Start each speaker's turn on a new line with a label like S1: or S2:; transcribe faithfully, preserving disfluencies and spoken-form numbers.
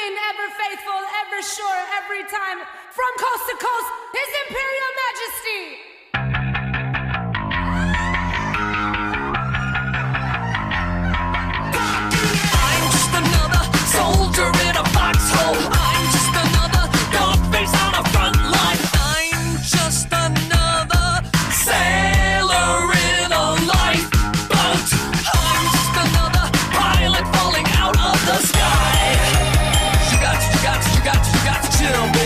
S1: been ever faithful, ever sure, every time. From coast to coast, His Imperial Majesty.
S2: I'm just another soldier in a foxhole. I'm just another dog face on a front line. I'm just another sailor in a lifeboat. I'm just another pilot falling out of the sky. You got, you got, you got, you got to chill.